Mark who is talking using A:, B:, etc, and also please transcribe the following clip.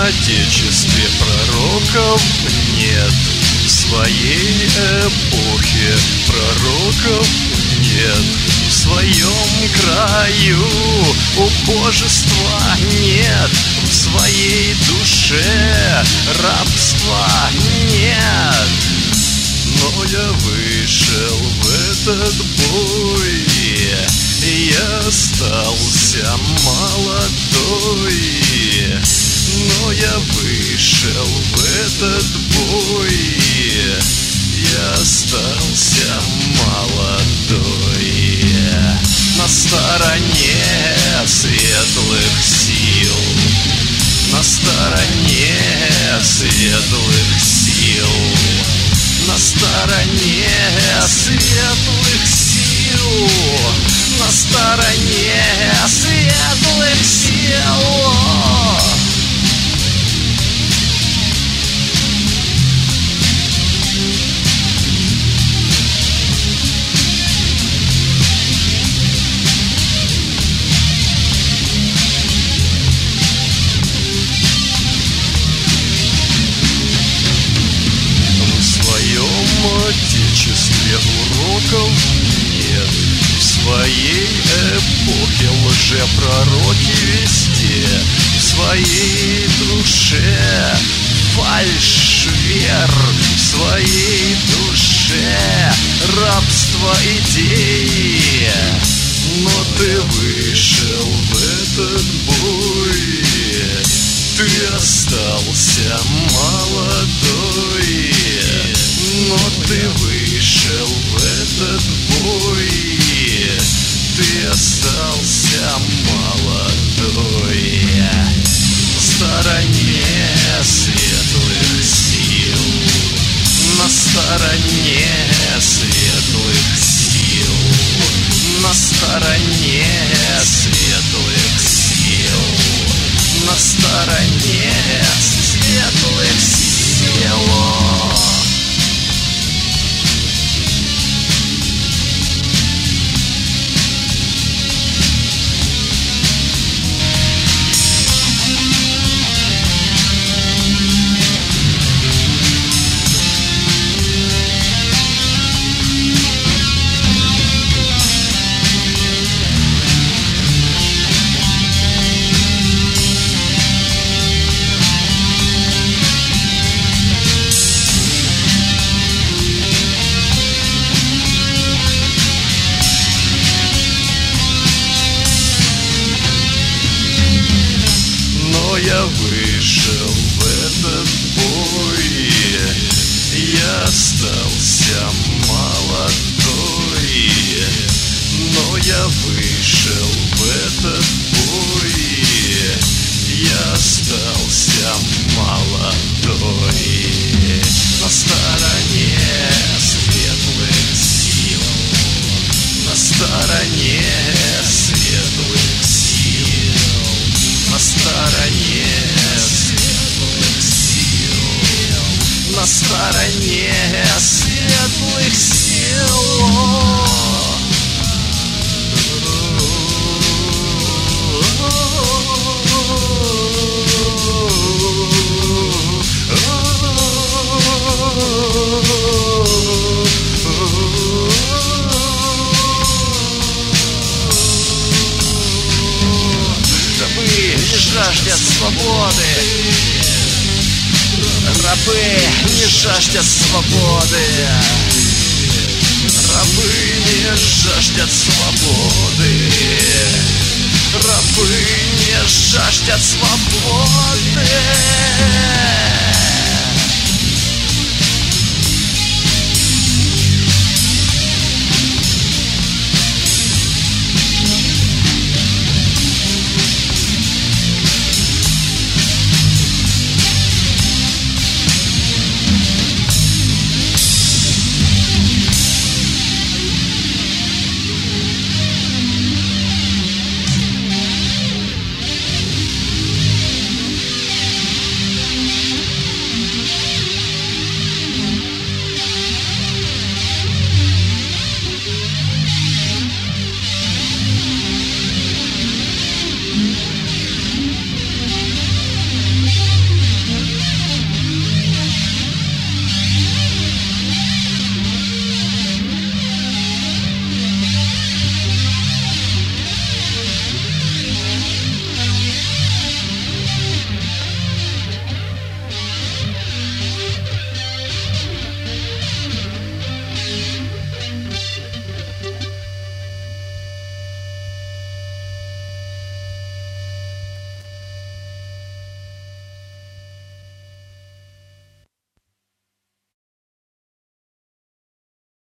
A: отечестве пророков нет, в своей эпохе пророков нет, в своем краю убожества нет, в своей душе рабства нет. Но я вышел в этот бой, я остался молодой. Но я вышел в этот бой, я остался молодой. На стороне светлых сил, на стороне светлых сил, на стороне светлых сил, на стороне светлых сил. В отечестве уроков нет, в своей эпохе лжепророки везде, в своей душе фальшь вер, в своей душе рабство идей. Но ты вышел в этот бой, ты остался молодой. Но ты вышел в этот бой, ты остался молодой. На стороне светлых сил, на стороне светлых сил, на стороне светлых сил, на стороне светлых сил. Я вышел в этот бой, я остался молодой. Но я вышел в этот бой, я остался молодой. На стороне светлых сил, на стороне светлых сил, на стороне светлых сил, на стороне светлых сил. Жаждет свободы, рабы не жаждет свободы, рабы не жаждет свободы, рабы не жаждет свободы.